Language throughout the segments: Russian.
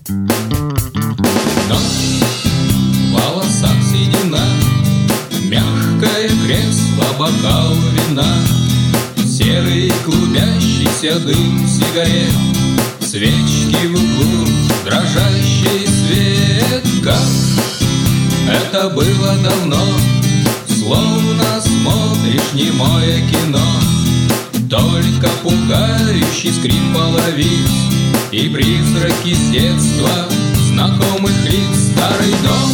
Ночь, в волосах седина, мягкое кресло, бокал вина, серый клубящийся дым сигарет, свечки в углу, дрожащий свет. Как это было давно, словно смотришь немое кино, только пугающий скрип половиц и призраки с детства знакомых лиц. Старый дом,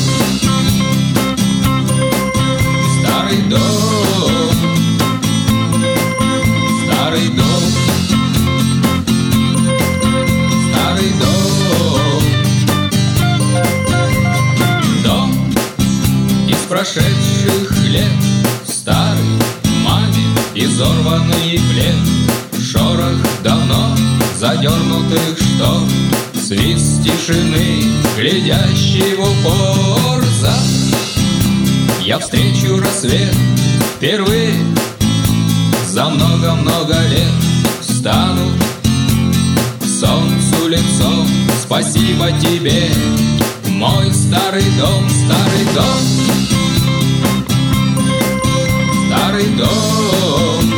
старый дом, старый дом, старый дом. Дом из прошедших лет, старый маме изорванный плед, шорох давно задернутых штор, свист тишины, глядящий в упор. Я встречу рассвет впервые за много-много лет, встану к солнцу лицом. Спасибо тебе, мой старый дом, старый дом, старый дом,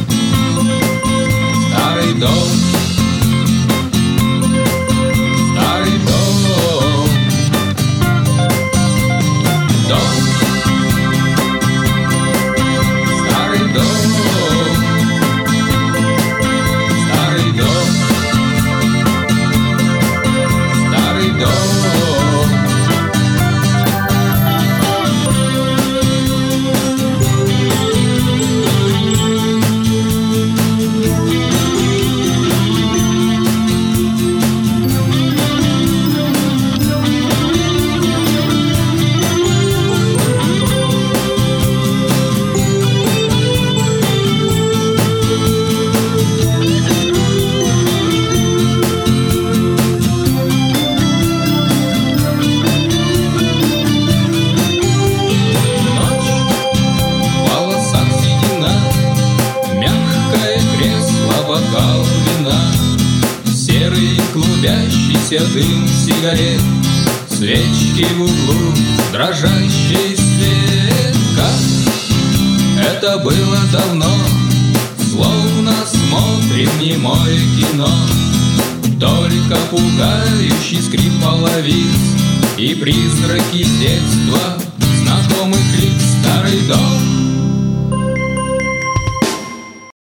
старый дом, старый дом, дом, старый дом, старый дом, старый дом. Бокал вина, серый клубящийся дым сигарет, свечки в углу, дрожащий свет. Как это было давно, словно смотрим немое кино, только пугающий скрип половиц и призраки детства знакомых лиц. Старый дом,